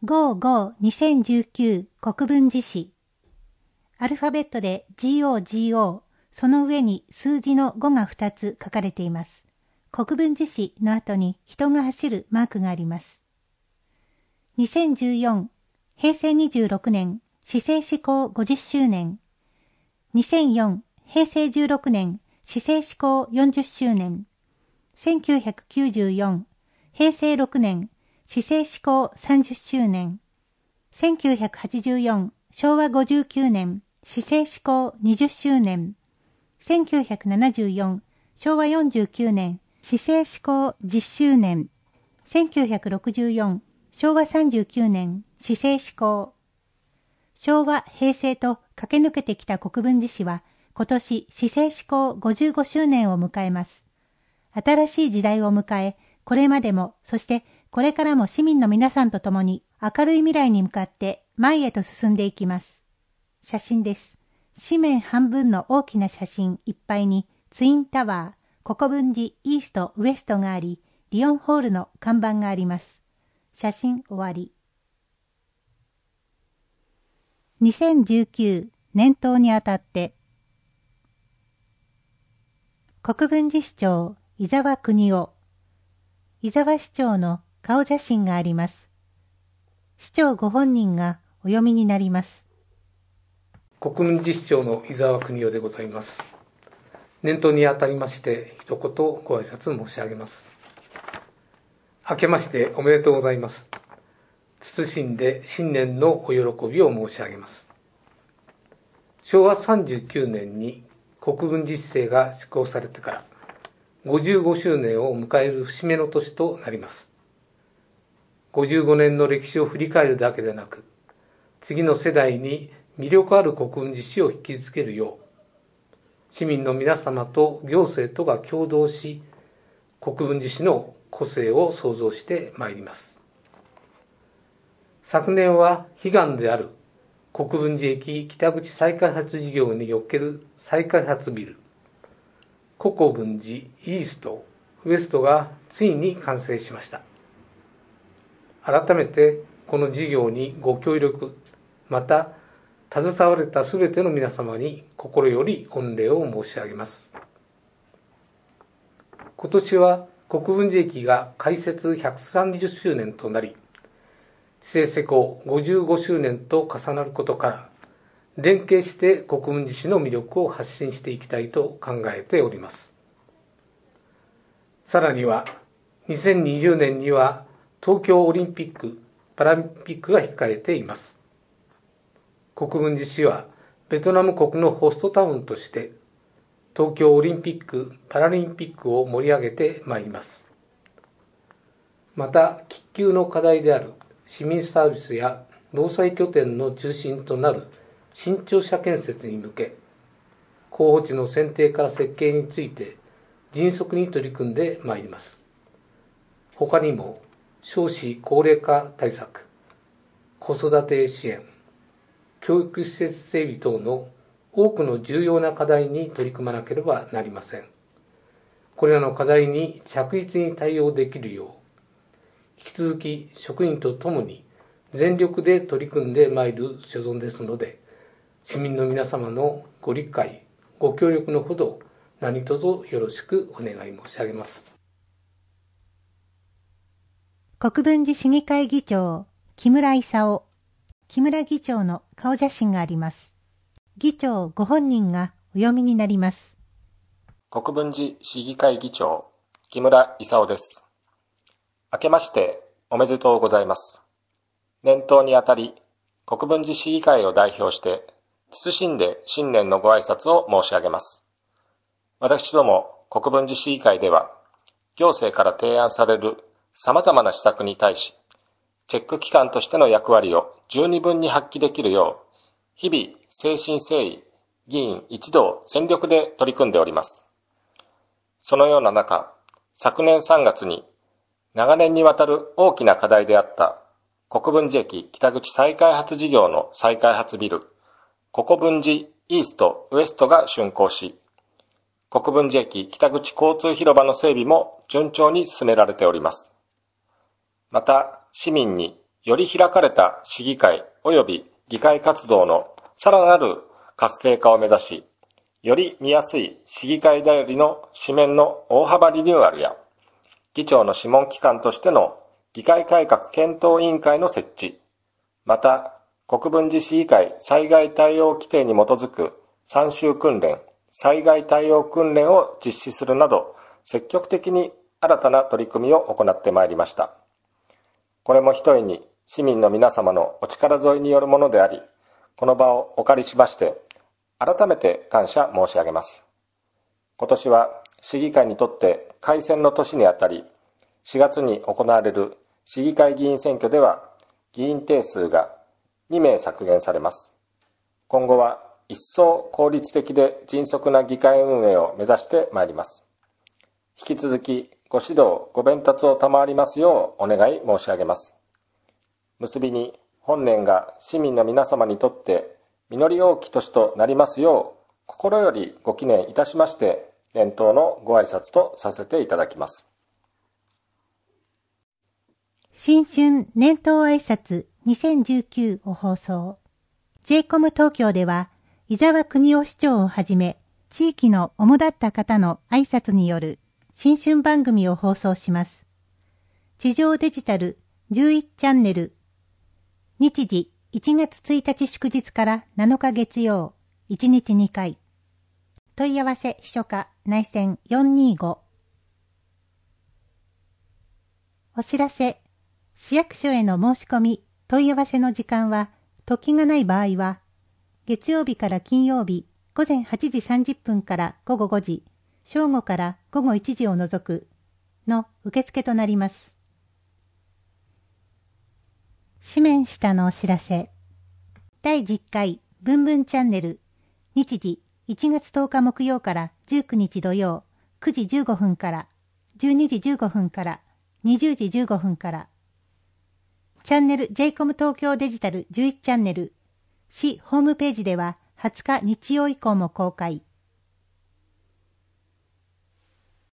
55-2019国分寺市。アルファベットで GOGO、その上に数字の5が2つ書かれています。国分寺市の後に人が走るマークがあります。2014、平成26年、市政施行50周年。2004、平成16年、市政施行40周年。1994、平成6年、市政施行30周年。1984、昭和59年、市政施行20周年。1974、昭和49年、市政施行10周年。1964、昭和39年、市政施行。昭和、平成と駆け抜けてきた国分寺市は、今年市政施行55周年を迎えます。新しい時代を迎え、これまでも、そしてこれからも市民の皆さんと共に明るい未来に向かって前へと進んでいきます。写真です。紙面半分の大きな写真いっぱいにツインタワー、国分寺イーストウエストがあり、リオンホールの看板があります。写真終わり。2019年頭にあたって、国分寺市長伊沢邦夫。伊沢市長の顔写真があります。市長ご本人がお読みになります。 国分寺市長の伊沢邦夫でございます。年頭にあたりまして一言ご挨拶申し上げます。明けましておめでとうございます。謹んで新年のお喜びを申し上げます。昭和39年に国分寺市政が施行されてから55周年を迎える節目の年となります。55年の歴史を振り返るだけでなく、次の世代に魅力ある国分寺市を引き継げるよう、市民の皆様と行政とが協働し、国分寺市の個性を創造してまいります。昨年は悲願である国分寺駅北口再開発事業における再開発ビル、国分寺イースト、ウエストがついに完成しました。改めてこの事業にご協力、また携われたすべての皆様に心より御礼を申し上げます。今年は国分寺駅が開設130周年となり、市政施行55周年と重なることから、連携して国分寺市の魅力を発信していきたいと考えております。さらには、2020年には東京オリンピック・パラリンピックが控えています。国分寺市はベトナム国のホストタウンとして、東京オリンピック・パラリンピックを盛り上げてまいります。また、喫緊の課題である市民サービスや労災拠点の中心となる新庁舎建設に向け、候補地の選定から設計について迅速に取り組んでまいります。他にも少子高齢化対策、子育て支援、教育施設整備等の多くの重要な課題に取り組まなければなりません。これらの課題に着実に対応できるよう、引き続き職員とともに全力で取り組んでまいる所存ですので、市民の皆様のご理解、ご協力のほど何卒よろしくお願い申し上げます。 国分寺市議会議長、木村勲。木村議長の顔写真があります。議長ご本人がお読みになります。 国分寺市議会議長、木村勲です。明けましておめでとうございます。年頭にあたり、国分寺市議会を代表して、謹んで新年のご挨拶を申し上げます。私ども国分寺市議会では、行政から提案される様々な施策に対し、チェック機関としての役割を十二分に発揮できるよう、日々誠心誠意、議員一同全力で取り組んでおります。そのような中、昨年3月に長年にわたる大きな課題であった国分寺駅北口再開発事業の再開発ビル、国分寺イーストウエストが竣工し、国分寺駅北口交通広場の整備も順調に進められております。また、市民により開かれた市議会及び議会活動のさらなる活性化を目指し、より見やすい市議会だよりの紙面の大幅リニューアルや、議長の諮問機関としての議会改革検討委員会の設置、また国分寺市議会災害対応規定に基づく参集訓練、災害対応訓練を実施するなど、積極的に新たな取り組みを行ってまいりました。これもひとえに市民の皆様のお力添えによるものであり、この場をお借りしまして、改めて感謝申し上げます。今年は市議会にとって改選の年にあたり、4月に行われる市議会議員選挙では、議員定数が2名削減されます。今後は一層効率的で迅速な議会運営を目指してまいります。引き続きご指導、ご鞭撻を賜りますようお願い申し上げます。結びに、本年が市民の皆様にとって実り多き年となりますよう、心よりご記念いたしまして、年頭のご挨拶とさせていただきます。 新春年頭挨拶2019を放送。J-COM 東京では、伊沢邦夫市長をはじめ、地域の主だった方の挨拶による新春番組を放送します。地上デジタル11チャンネル。日時1月1日祝日から7日月曜、1日2回。問い合わせ秘書課内線425。お知らせ。市役所への申し込み、問い合わせの時間は、時がない場合は、月曜日から金曜日、午前8時30分から午後5時、正午から午後1時を除く、の受付となります。紙面下のお知らせ。第10回ブンブンチャンネル。日時1月10日木曜から19日土曜9時15分から12時15分から20時15分から。チャンネル J-COM 東京デジタル11チャンネル。市ホームページでは20日日曜以降も公開。